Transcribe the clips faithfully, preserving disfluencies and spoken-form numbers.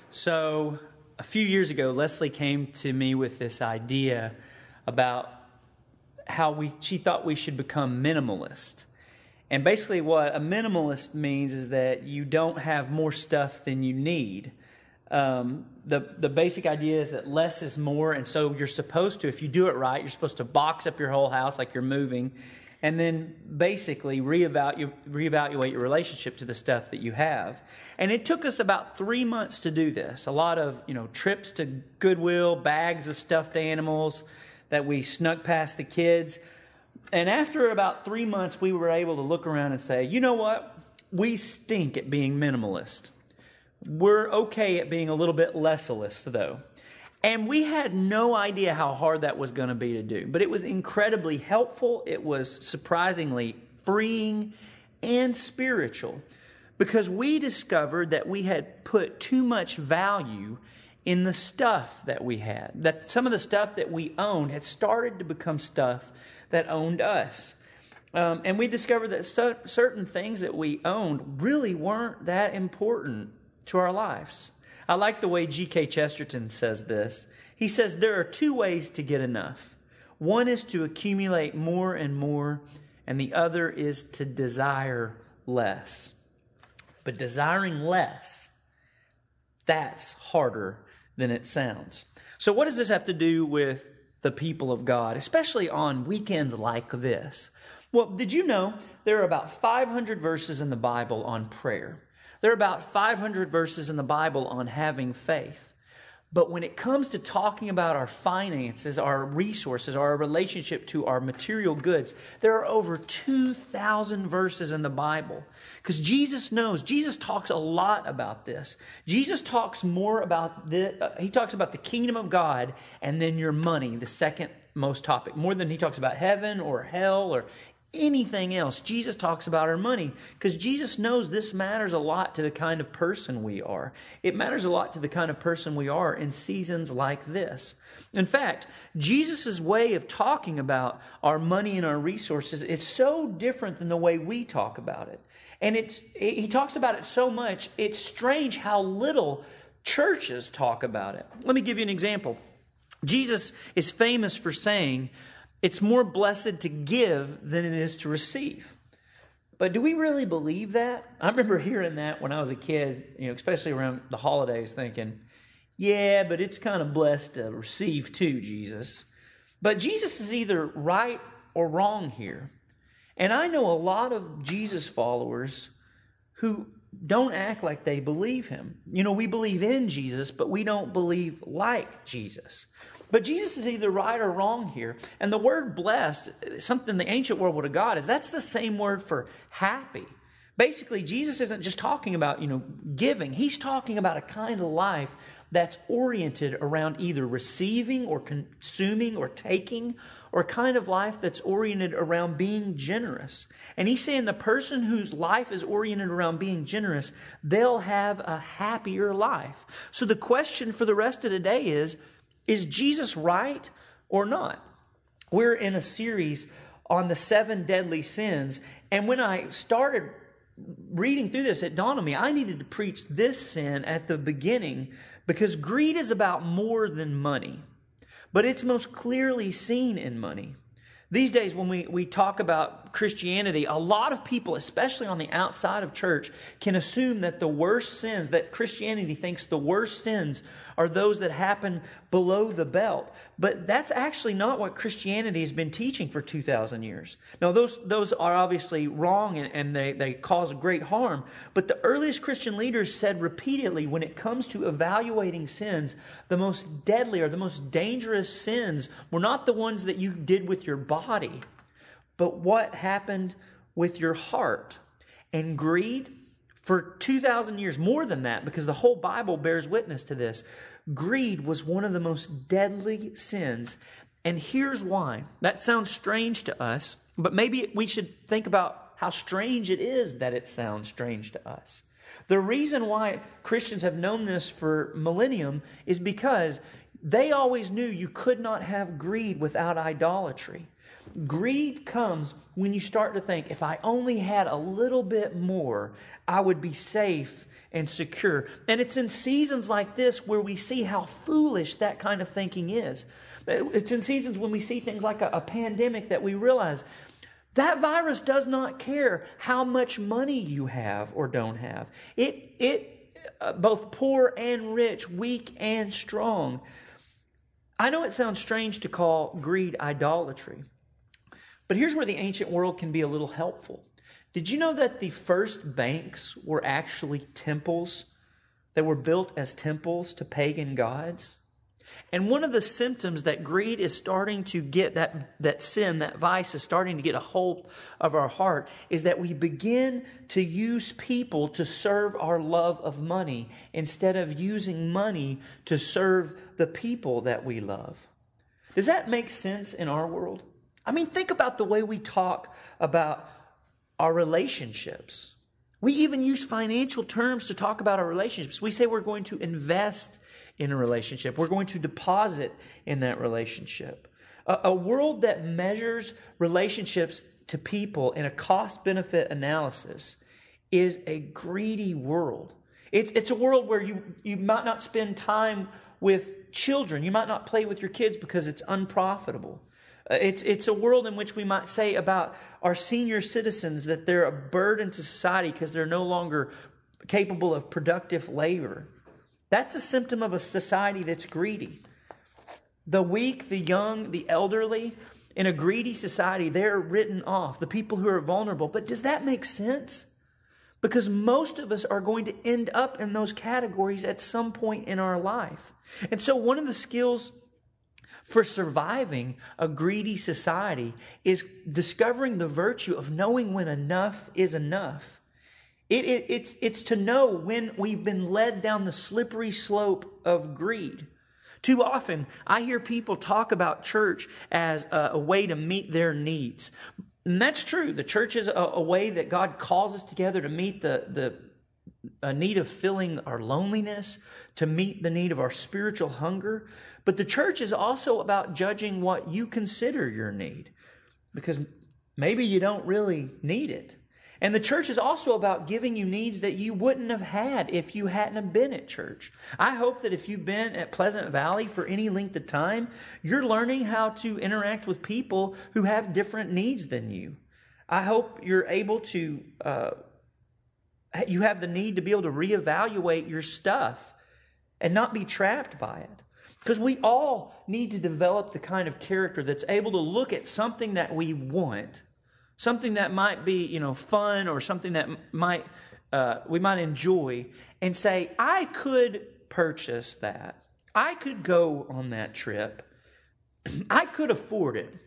So a few years ago, Leslie came to me with this idea about how we she thought we should become minimalist. And basically what a minimalist means is that you don't have more stuff than you need. Um, the, the basic idea is that less is more, and so you're supposed to, if you do it right, you're supposed to box up your whole house like you're moving, and then basically reevaluate, reevaluate your relationship to the stuff that you have. And it took us about three months to do this. A lot of, you know, trips to Goodwill, bags of stuffed animals that we snuck past the kids. And after about three months, we were able to look around and say, you know what? We stink at being minimalist. We're okay at being a little bit lessalist, though. And we had no idea how hard that was going to be to do. But it was incredibly helpful. It was surprisingly freeing and spiritual, because we discovered that we had put too much value in the stuff that we had. That some of the stuff that we owned had started to become stuff that owned us. Um, and we discovered that so, certain things that we owned really weren't that important to our lives. I like the way G K Chesterton says this. He says there are two ways to get enough. One is to accumulate more and more, and the other is to desire less. But desiring less, that's harder than it sounds. So what does this have to do with the people of God, especially on weekends like this? Well, did you know there are about five hundred verses in the Bible on prayer? There are about five hundred verses in the Bible on having faith. But when it comes to talking about our finances, our resources, our relationship to our material goods, there are over two thousand verses in the Bible. Because Jesus knows, Jesus talks a lot about this. Jesus talks more about the, uh, he talks about the kingdom of God and then your money, the second most topic. More than he talks about heaven or hell or anything else. Jesus talks about our money because Jesus knows this matters a lot to the kind of person we are. It matters a lot to the kind of person we are in seasons like this. In fact, Jesus' way of talking about our money and our resources is so different than the way we talk about it. And it's, he talks about it so much, it's strange how little churches talk about it. Let me give you an example. Jesus is famous for saying, it's more blessed to give than it is to receive. But do we really believe that? I remember hearing that when I was a kid, you know, especially around the holidays, thinking, yeah, but it's kind of blessed to receive too, Jesus. But Jesus is either right or wrong here. And I know a lot of Jesus followers who don't act like they believe him. You know, we believe in Jesus, but we don't believe like Jesus. But Jesus is either right or wrong here. And the word blessed, something the ancient world would have got, is that's the same word for happy. Basically, Jesus isn't just talking about, you know, giving. He's talking about a kind of life that's oriented around either receiving or consuming or taking, or a kind of life that's oriented around being generous. And he's saying the person whose life is oriented around being generous, they'll have a happier life. So the question for the rest of the day is, is Jesus right or not? We're in a series on the seven deadly sins. And when I started reading through this, it dawned on me, I needed to preach this sin at the beginning because greed is about more than money. But it's most clearly seen in money. These days, when we, we talk about Christianity, a lot of people, especially on the outside of church, can assume that the worst sins, that Christianity thinks the worst sins are those that happen below the belt. But that's actually not what Christianity has been teaching for two thousand years. Now, those, those are obviously wrong and, and they, they cause great harm. But the earliest Christian leaders said repeatedly, when it comes to evaluating sins, the most deadly or the most dangerous sins were not the ones that you did with your body, but what happened with your heart. And greed, for two thousand years, more than that, because the whole Bible bears witness to this, greed was one of the most deadly sins. And here's why. That sounds strange to us, but maybe we should think about how strange it is that it sounds strange to us. The reason why Christians have known this for millennium is because they always knew you could not have greed without idolatry. Greed comes when you start to think, if I only had a little bit more, I would be safe and secure. And it's in seasons like this where we see how foolish that kind of thinking is. It's in seasons when we see things like a, a pandemic that we realize that virus does not care how much money you have or don't have. It, it, uh, both poor and rich, weak and strong. I know it sounds strange to call greed idolatry, but here's where the ancient world can be a little helpful. Did you know that the first banks were actually temples that were built as temples to pagan gods? And one of the symptoms that greed is starting to get, that, that sin, that vice is starting to get a hold of our heart, is that we begin to use people to serve our love of money instead of using money to serve the people that we love. Does that make sense in our world? I mean, think about the way we talk about our relationships. We even use financial terms to talk about our relationships. We say we're going to invest in a relationship. We're going to deposit in that relationship. A, a world that measures relationships to people in a cost-benefit analysis is a greedy world. It's, it's a world where you, you might not spend time with children. You might not play with your kids because it's unprofitable. It's, it's a world in which we might say about our senior citizens that they're a burden to society because they're no longer capable of productive labor. That's a symptom of a society that's greedy. The weak, the young, the elderly, in a greedy society, they're written off. The people who are vulnerable. But does that make sense? Because most of us are going to end up in those categories at some point in our life. And so one of the skills for surviving a greedy society is discovering the virtue of knowing when enough is enough. It, it, it's, it's to know when we've been led down the slippery slope of greed. Too often, I hear people talk about church as a, a way to meet their needs. And that's true. The church is a, a way that God calls us together to meet the, the a need of filling our loneliness, to meet the need of our spiritual hunger. But the church is also about judging what you consider your need, because maybe you don't really need it. And the church is also about giving you needs that you wouldn't have had if you hadn't have been at church. I hope that if you've been at Pleasant Valley for any length of time, you're learning how to interact with people who have different needs than you. I hope you're able to, uh, you have the need to be able to reevaluate your stuff and not be trapped by it. Because we all need to develop the kind of character that's able to look at something that we want, something that might be, you know, fun or something that might uh, we might enjoy, and say, I could purchase that. I could go on that trip. I could afford it.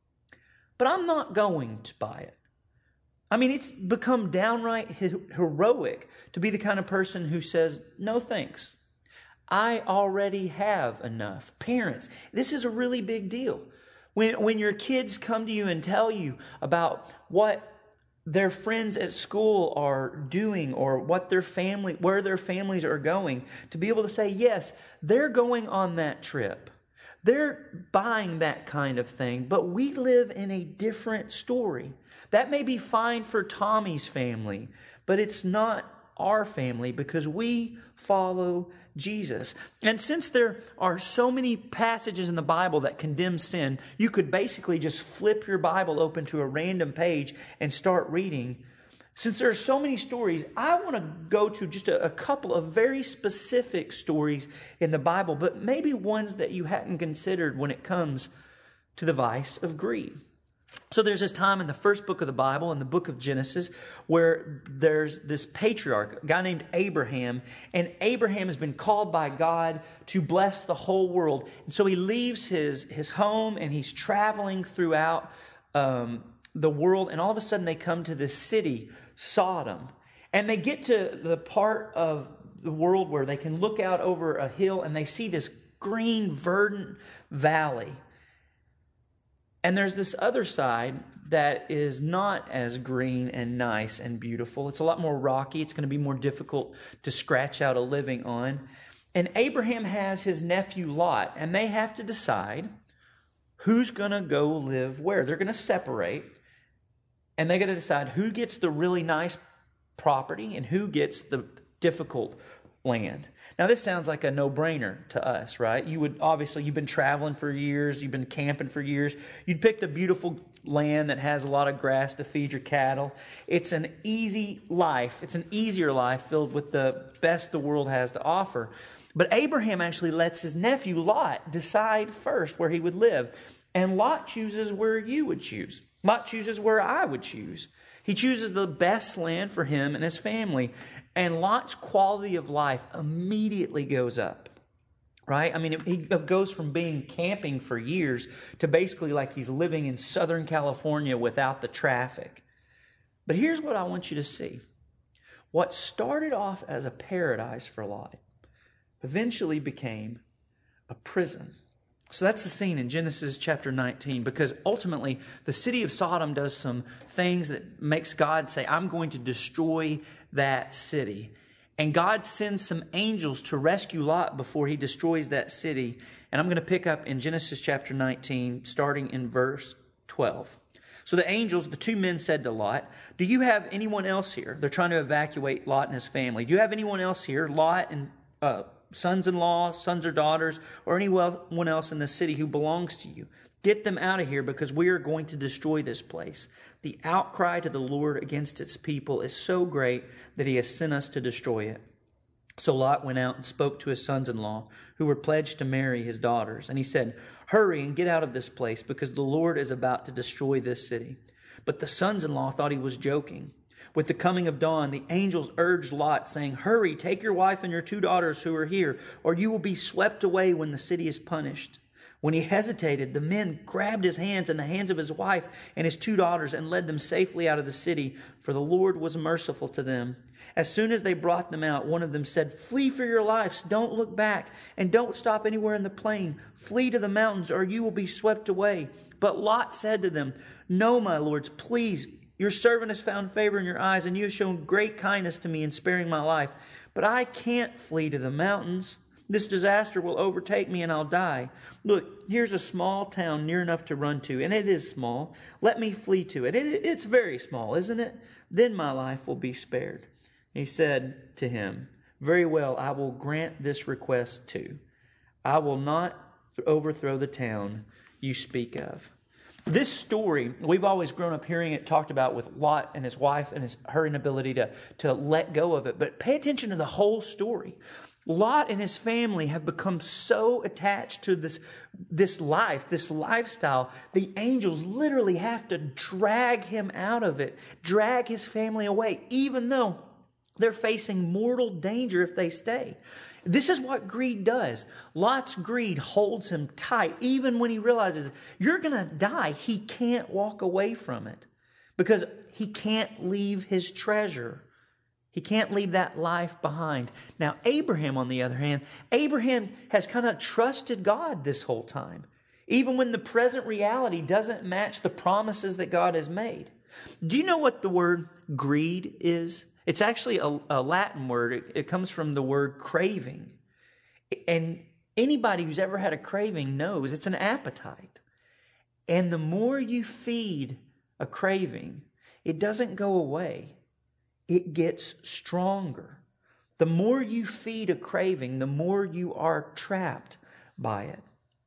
But I'm not going to buy it. I mean, it's become downright heroic to be the kind of person who says, no thanks. I already have enough. Parents, this is a really big deal. When, when your kids come to you and tell you about what their friends at school are doing or what their family, where their families are going, to be able to say, yes, they're going on that trip. They're buying that kind of thing, but we live in a different story. That may be fine for Tommy's family, but it's not our family because we follow Jesus. And since there are so many passages in the Bible that condemn sin, you could basically just flip your Bible open to a random page and start reading. Since there are so many stories, I want to go to just a, a couple of very specific stories in the Bible, but maybe ones that you hadn't considered when it comes to the vice of greed. So there's this time in the first book of the Bible, in the book of Genesis, where there's this patriarch, a guy named Abraham, and Abraham has been called by God to bless the whole world. And so he leaves his, his home and he's traveling throughout um, the world, and all of a sudden they come to this city, Sodom. And they get to the part of the world where they can look out over a hill and they see this green, verdant valley. And there's this other side that is not as green and nice and beautiful. It's a lot more rocky. It's going to be more difficult to scratch out a living on. And Abraham has his nephew Lot, and they have to decide, who's going to go live where. They're going to separate, and they're going to decide who gets the really nice property and who gets the difficult land. Now, this sounds like a no-brainer to us, right? You would, obviously, you've been traveling for years, you've been camping for years. You'd pick the beautiful land that has a lot of grass to feed your cattle. It's an easy life. It's an easier life filled with the best the world has to offer. But Abraham actually lets his nephew Lot decide first where he would live. And Lot chooses where you would choose. Lot chooses where I would choose. He chooses the best land for him and his family. And Lot's quality of life immediately goes up. Right? I mean, he goes from being camping for years to basically like he's living in Southern California without the traffic. But here's what I want you to see. What started off as a paradise for Lot eventually became a prison. So that's the scene in Genesis chapter nineteen, because ultimately the city of Sodom does some things that makes God say, I'm going to destroy that city. And God sends some angels to rescue Lot before he destroys that city. And I'm going to pick up in Genesis chapter nineteen, starting in verse twelve. So the angels, the two men said to Lot, do you have anyone else here? They're trying to evacuate Lot and his family. Do you have anyone else here, Lot and uh, sons-in-law, sons or daughters, or anyone else in the city who belongs to you? Get them out of here, because we are going to destroy this place. The outcry to the Lord against its people is so great that he has sent us to destroy it. So Lot went out and spoke to his sons-in-law, who were pledged to marry his daughters. And he said, hurry and get out of this place, because the Lord is about to destroy this city. But the sons-in-law thought he was joking. With the coming of dawn, the angels urged Lot, saying, hurry, take your wife and your two daughters who are here, or you will be swept away when the city is punished. When he hesitated, the men grabbed his hands and the hands of his wife and his two daughters and led them safely out of the city, for the Lord was merciful to them. As soon as they brought them out, one of them said, flee for your lives, don't look back, and don't stop anywhere in the plain. Flee to the mountains, or you will be swept away. But Lot said to them, no, my lords, please, your servant has found favor in your eyes, and you have shown great kindness to me in sparing my life. But I can't flee to the mountains. This disaster will overtake me and I'll die. Look, here's a small town near enough to run to, and it is small. Let me flee to it. it it's very small, isn't it? Then my life will be spared. He said to him, very well, I will grant this request too. I will not overthrow the town you speak of. This story, we've always grown up hearing it talked about with Lot and his wife and his, her inability to, to let go of it. But pay attention to the whole story. Lot and his family have become so attached to this, this life, this lifestyle, the angels literally have to drag him out of it, drag his family away, even though they're facing mortal danger if they stay. This is what greed does. Lot's greed holds him tight. Even when he realizes you're going to die, he can't walk away from it because he can't leave his treasure. He can't leave that life behind. Now, Abraham, on the other hand, Abraham has kind of trusted God this whole time, even when the present reality doesn't match the promises that God has made. Do you know what the word greed is? It's actually a, a Latin word. It, it comes from the word craving. And anybody who's ever had a craving knows it's an appetite. And the more you feed a craving, it doesn't go away. It gets stronger. The more you feed a craving, the more you are trapped by it.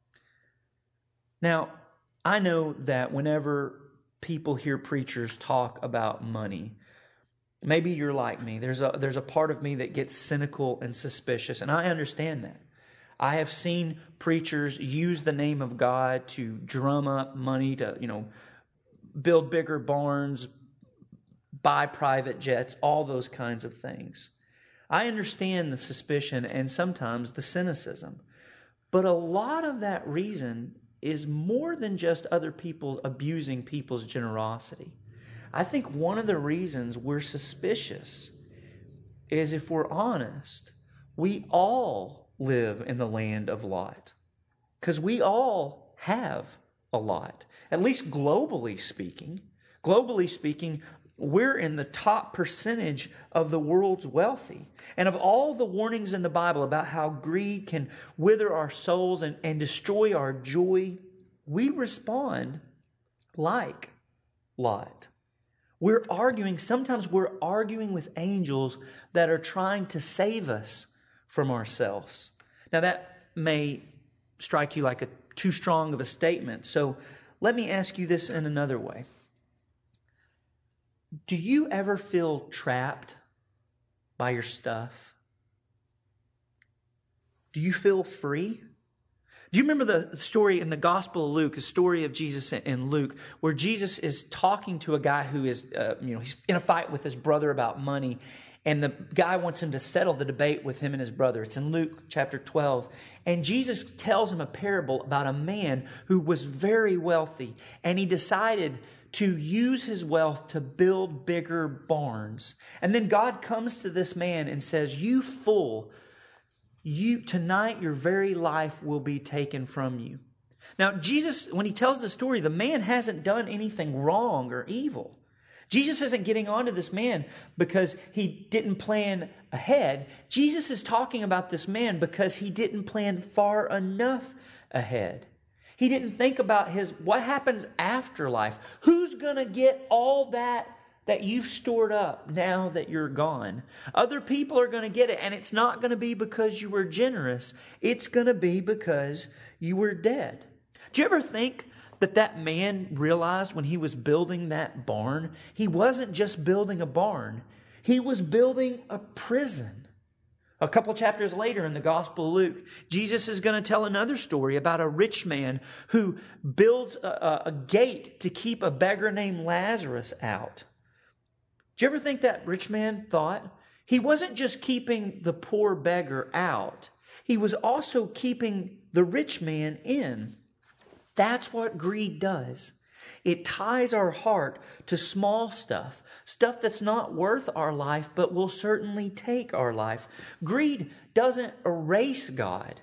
Now, I know that whenever people hear preachers talk about money, maybe you're like me. There's a, there's a part of me that gets cynical and suspicious, and I understand that. I have seen preachers use the name of God to drum up money to, you know, build bigger barns, buy private jets, all those kinds of things. I understand the suspicion and sometimes the cynicism. But a lot of that reason is more than just other people abusing people's generosity. I think one of the reasons we're suspicious is, if we're honest, we all live in the land of Lot. Because we all have a lot, at least globally speaking. Globally speaking, we're in the top percentage of the world's wealthy. And of all the warnings in the Bible about how greed can wither our souls and, and destroy our joy, we respond like Lot. We're arguing, sometimes we're arguing with angels that are trying to save us from ourselves. Now that may strike you like a too strong of a statement. So let me ask you this in another way. Do you ever feel trapped by your stuff? Do you feel free? Do you remember the story in the Gospel of Luke, the story of Jesus in Luke, where Jesus is talking to a guy who is, uh, you know, he's in a fight with his brother about money, and the guy wants him to settle the debate with him and his brother. It's in Luke chapter twelve. And Jesus tells him a parable about a man who was very wealthy, and he decided to use his wealth to build bigger barns. And then God comes to this man and says, "You fool, you tonight your very life will be taken from you." Now, Jesus, when he tells the story, the man hasn't done anything wrong or evil. Jesus isn't getting on to this man because he didn't plan ahead. Jesus is talking about this man because he didn't plan far enough ahead. He didn't think about his what happens after life. Who's going to get all that that you've stored up now that you're gone? Other people are going to get it, and it's not going to be because you were generous. It's going to be because you were dead. Do you ever think that that man realized when he was building that barn, he wasn't just building a barn, he was building a prison? A couple chapters later in the Gospel of Luke, Jesus is going to tell another story about a rich man who builds a, a gate to keep a beggar named Lazarus out. Do you ever think that rich man thought he wasn't just keeping the poor beggar out, he was also keeping the rich man in? That's what greed does. It ties our heart to small stuff, stuff that's not worth our life, but will certainly take our life. Greed doesn't erase God.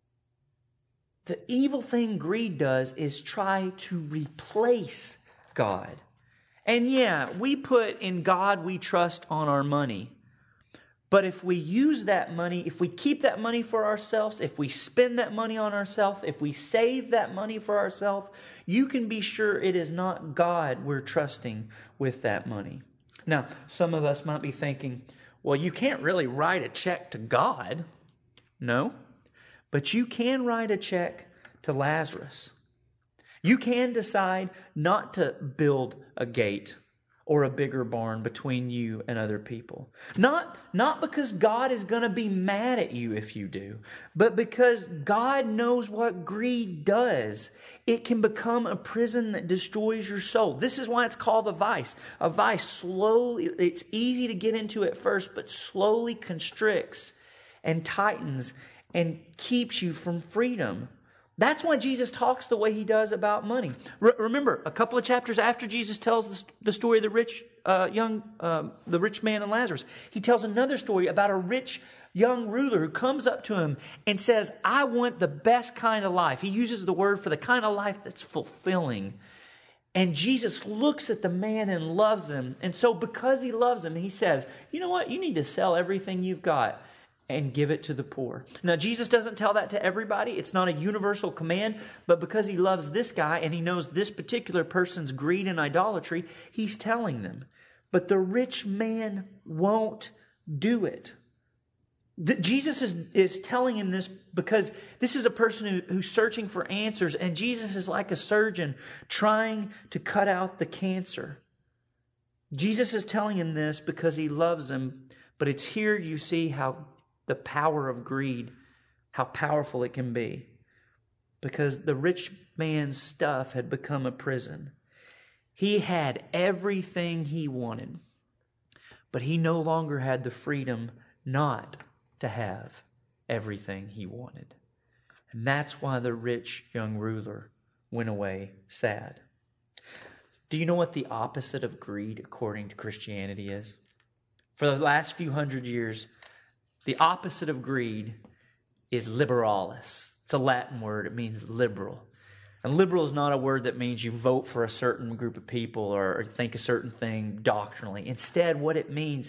The evil thing greed does is try to replace God. And yeah, we put "in God we trust" on our money. But if we use that money, if we keep that money for ourselves, if we spend that money on ourselves, if we save that money for ourselves, you can be sure it is not God we're trusting with that money. Now, some of us might be thinking, well, you can't really write a check to God. No, but you can write a check to Lazarus. You can decide not to build a gate or a bigger barn between you and other people. Not, not because God is going to be mad at you if you do, but because God knows what greed does. It can become a prison that destroys your soul. This is why it's called a vice. A vice slowly, it's easy to get into at first, but slowly constricts and tightens and keeps you from freedom. That's why Jesus talks the way he does about money. Re- remember, a couple of chapters after Jesus tells the, the story of the rich uh, young, uh, the rich man and Lazarus, he tells another story about a rich young ruler who comes up to him and says, "I want the best kind of life." He uses the word for the kind of life that's fulfilling. And Jesus looks at the man and loves him. And so because he loves him, he says, "You know what? You need to sell everything you've got and give it to the poor." Now, Jesus doesn't tell that to everybody. It's not a universal command, but because he loves this guy and he knows this particular person's greed and idolatry, he's telling them. But the rich man won't do it. The, Jesus is, is telling him this because this is a person who, who's searching for answers, and Jesus is like a surgeon trying to cut out the cancer. Jesus is telling him this because he loves him, but it's here you see how the power of greed, how powerful it can be. Because the rich man's stuff had become a prison. He had everything he wanted, but he no longer had the freedom not to have everything he wanted. And that's why the rich young ruler went away sad. Do you know what the opposite of greed, according to Christianity, is? For the last few hundred years, the opposite of greed is liberalis. It's a Latin word. It means liberal. And liberal is not a word that means you vote for a certain group of people or think a certain thing doctrinally. Instead, what it means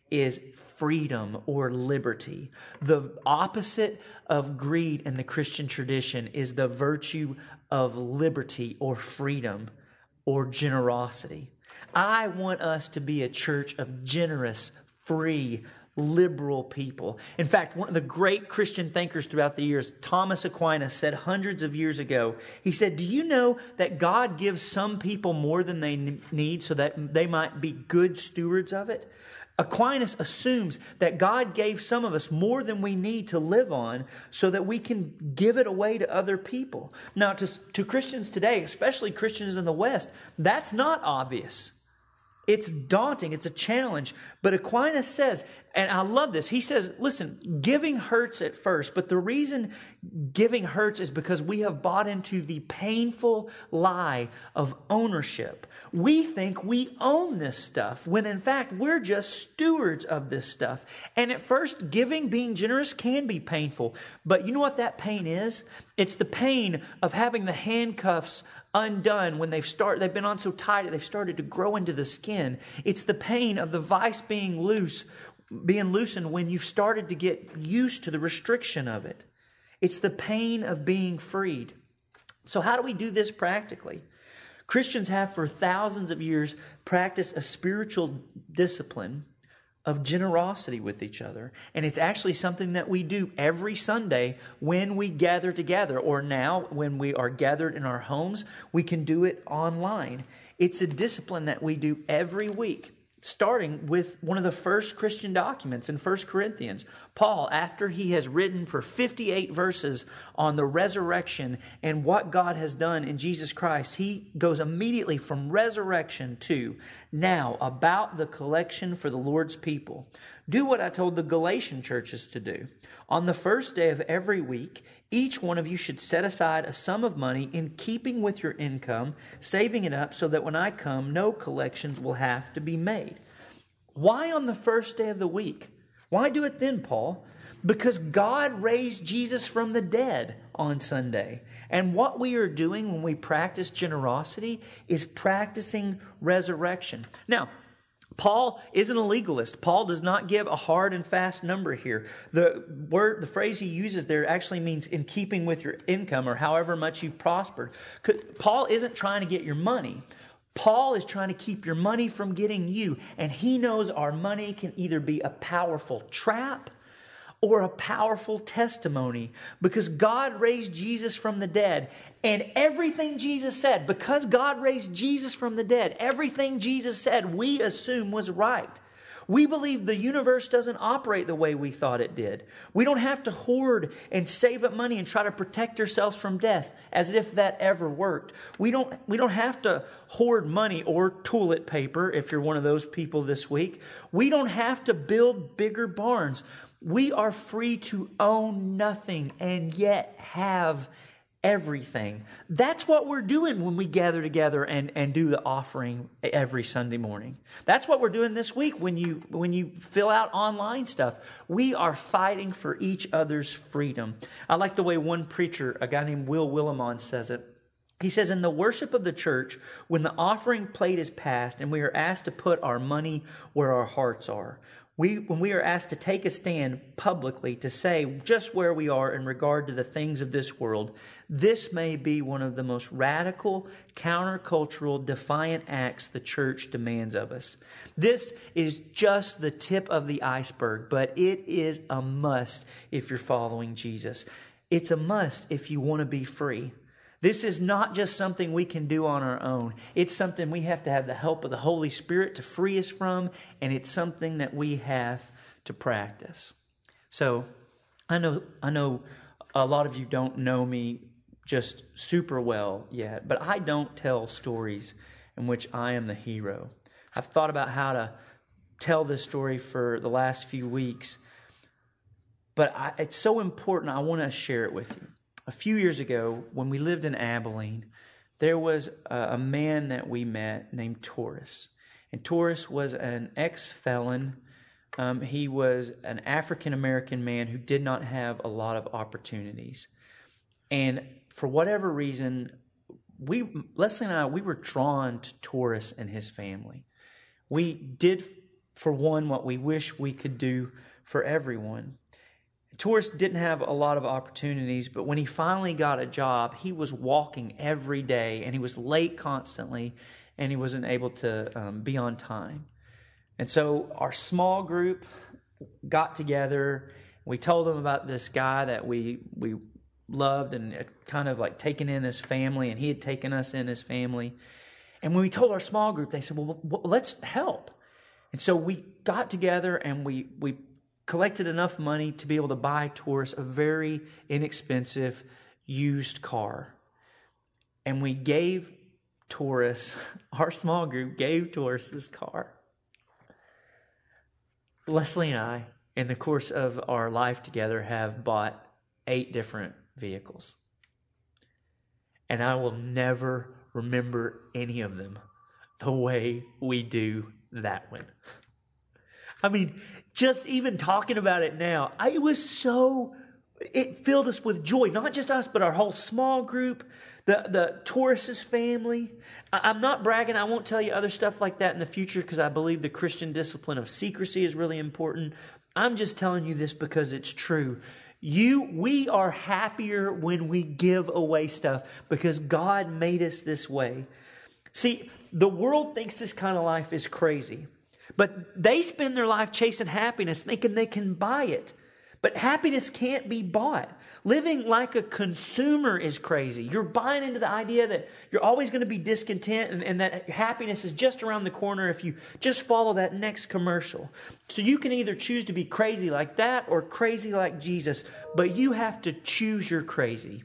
is freedom or liberty. The opposite of greed in the Christian tradition is the virtue of liberty or freedom or generosity. I want us to be a church of generous, free, liberal people. In fact, one of the great Christian thinkers throughout the years, Thomas Aquinas, said hundreds of years ago, he said, do you know that God gives some people more than they need so that they might be good stewards of it? Aquinas assumes that God gave some of us more than we need to live on so that we can give it away to other people. Now, to, to Christians today, especially Christians in the West, that's not obvious. It's daunting. It's a challenge. But Aquinas says, and I love this, he says, listen, giving hurts at first, but the reason giving hurts is because we have bought into the painful lie of ownership. We think we own this stuff, when in fact we're just stewards of this stuff. And at first, giving, being generous can be painful. But you know what that pain is? It's the pain of having the handcuffs undone when they've started, they've been on so tight that they've started to grow into the skin. It's the pain of the vice being loose, being loosened when you've started to get used to the restriction of it. It's the pain of being freed. So how do we do this practically? Christians have for thousands of years practiced a spiritual discipline of generosity with each other. And it's actually something that we do every Sunday when we gather together, or now when we are gathered in our homes, we can do it online. It's a discipline that we do every week, starting with one of the first Christian documents in First Corinthians. Paul, after he has written for fifty-eight verses on the resurrection and what God has done in Jesus Christ, he goes immediately from resurrection to now about the collection for the Lord's people. Do what I told the Galatian churches to do. On the first day of every week, each one of you should set aside a sum of money in keeping with your income, saving it up so that when I come, no collections will have to be made. Why on the first day of the week? Why do it then, Paul? Because God raised Jesus from the dead on Sunday. And what we are doing when we practice generosity is practicing resurrection. Now, Paul isn't a legalist. Paul does not give a hard and fast number here. The word, the phrase he uses there actually means in keeping with your income or however much you've prospered. Paul isn't trying to get your money. Paul is trying to keep your money from getting you. And he knows our money can either be a powerful trap or a powerful testimony, because God raised Jesus from the dead. And everything Jesus said, because God raised Jesus from the dead, everything Jesus said we assume was right. We believe the universe doesn't operate the way we thought it did. We don't have to hoard and save up money and try to protect ourselves from death as if that ever worked. We don't, we don't have to hoard money or toilet paper if you're one of those people this week. We don't have to build bigger barns. We are free to own nothing and yet have everything. That's what we're doing when we gather together and, and do the offering every Sunday morning. That's what we're doing this week when you when you fill out online stuff. We are fighting for each other's freedom. I like the way one preacher, a guy named Will Willimon, says it. He says, in the worship of the church, when the offering plate is passed and we are asked to put our money where our hearts are, We, when we are asked to take a stand publicly to say just where we are in regard to the things of this world, this may be one of the most radical, countercultural, defiant acts the church demands of us. This is just the tip of the iceberg, but it is a must if you're following Jesus. It's a must if you want to be free. This is not just something we can do on our own. It's something we have to have the help of the Holy Spirit to free us from, and it's something that we have to practice. So, I know I know a lot of you don't know me just super well yet, but I don't tell stories in which I am the hero. I've thought about how to tell this story for the last few weeks, but I, it's so important, I want to share it with you. A few years ago, when we lived in Abilene, there was a, a man that we met named Taurus. And Taurus was an ex-felon. Um, he was an African-American man who did not have a lot of opportunities. And for whatever reason, we Leslie and I, we were drawn to Taurus and his family. We did for one, what we wish we could do for everyone. Tourists didn't have a lot of opportunities, but when he finally got a job, he was walking every day, and he was late constantly, and he wasn't able to um, be on time. And so our small group got together. We told them about this guy that we we loved and had kind of like taken in his family, and he had taken us in his family. And when we told our small group, they said, well, let's help. And so we got together and we we collected enough money to be able to buy tourists a very inexpensive used car. And we gave tourists, our small group gave tourists this car. Leslie and I, in the course of our life together, have bought eight different vehicles. And I will never remember any of them the way we do that one. I mean, just even talking about it now, I, it was so, it filled us with joy. Not just us, but our whole small group, the, the tourists' family. I, I'm not bragging. I won't tell you other stuff like that in the future because I believe the Christian discipline of secrecy is really important. I'm just telling you this because it's true. You, we are happier when we give away stuff because God made us this way. See, the world thinks this kind of life is crazy. But they spend their life chasing happiness, thinking they can buy it. But happiness can't be bought. Living like a consumer is crazy. You're buying into the idea that you're always going to be discontent and, and that happiness is just around the corner if you just follow that next commercial. So you can either choose to be crazy like that or crazy like Jesus, but you have to choose your crazy.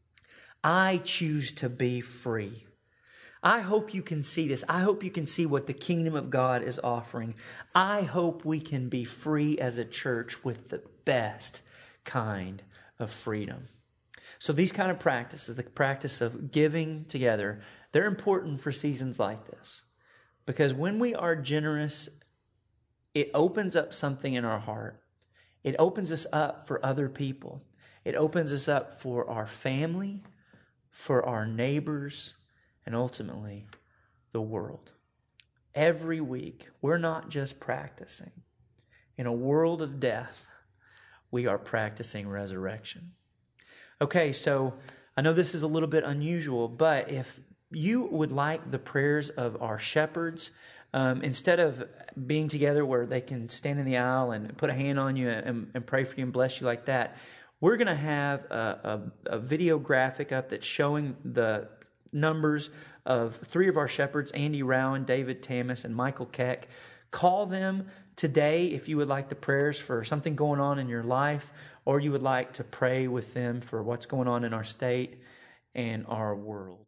I choose to be free. I hope you can see this. I hope you can see what the kingdom of God is offering. I hope we can be free as a church with the best kind of freedom. So these kind of practices, the practice of giving together, they're important for seasons like this. Because when we are generous, it opens up something in our heart. It opens us up for other people. It opens us up for our family, for our neighbors, and ultimately, the world. Every week, we're not just practicing. In a world of death, we are practicing resurrection. Okay, so I know this is a little bit unusual, but if you would like the prayers of our shepherds, um, instead of being together where they can stand in the aisle and put a hand on you and, and pray for you and bless you like that, we're going to have a, a, a video graphic up that's showing the numbers of three of our shepherds, Andy Rowan, David Tamas, and Michael Keck. Call them today if you would like the prayers for something going on in your life, or you would like to pray with them for what's going on in our state and our world.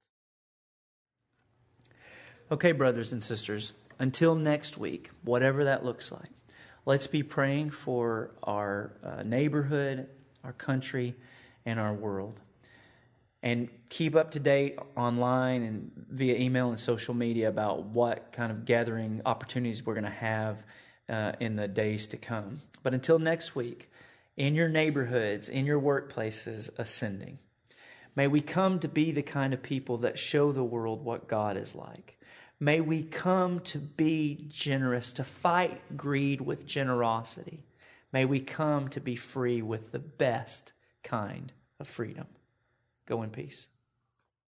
Okay, brothers and sisters, until next week, whatever that looks like, let's be praying for our uh, neighborhood, our country, and our world. And keep up to date online and via email and social media about what kind of gathering opportunities we're going to have uh, in the days to come. But until next week, in your neighborhoods, in your workplaces, ascending, may we come to be the kind of people that show the world what God is like. May we come to be generous, to fight greed with generosity. May we come to be free with the best kind of freedom. Go in peace.